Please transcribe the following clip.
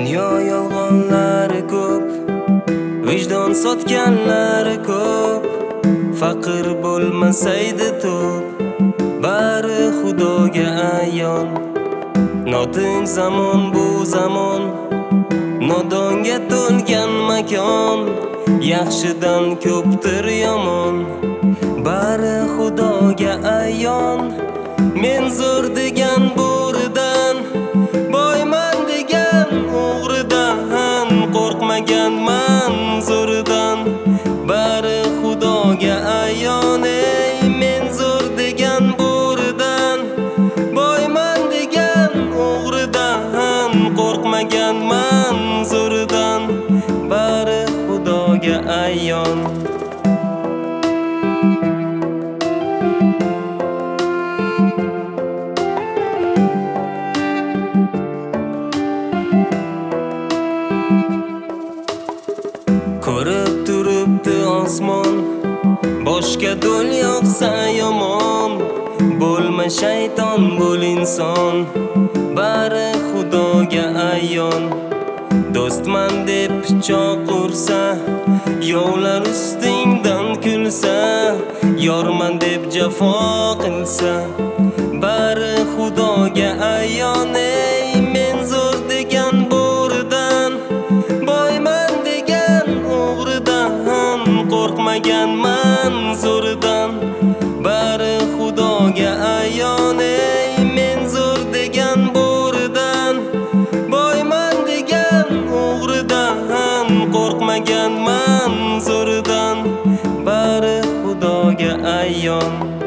Dunyo yolg'onlari ko'p, vijdon sotganlari ko'p. Faqir bo'lmasaydi to'p, bari Xudoga ayon. Notinch zamon bu zamon, nodonga to'lgan makon. Yaxshidan ko'pdir yomon, bari Xudoga ayon. Men zo'r degan bo'ridan, boyman degan o'g'ridan, qo'rqmaganman zo'ridan, bari Xudoga ayon. Ey men zo'r degan bo'ridan, boyman degan o'g'ridan, qo'rqmaganman zo'ridan, bari Xudoga ayon. Ko'rib turibdi osmon, boshga do'l yoqsa yomon. Bo'lma shayton, bo'l inson, bari Xudoga ayon. Do'stman deb pichoq ursa, yovlar ustingdan kulsa, yorman deb jafo qilsa, bari Xudoga ayon. Ey men zo'r degan bo'ridan, boyman degan o'g'ridan, qo'rqmaganman zo'ridan, bari Xudoga ayon. Ey men zo'r degan bo'ridan, boyman degan o'g'ridan, qo'rqmaganman zo'ridan, bari Xudoga ayon.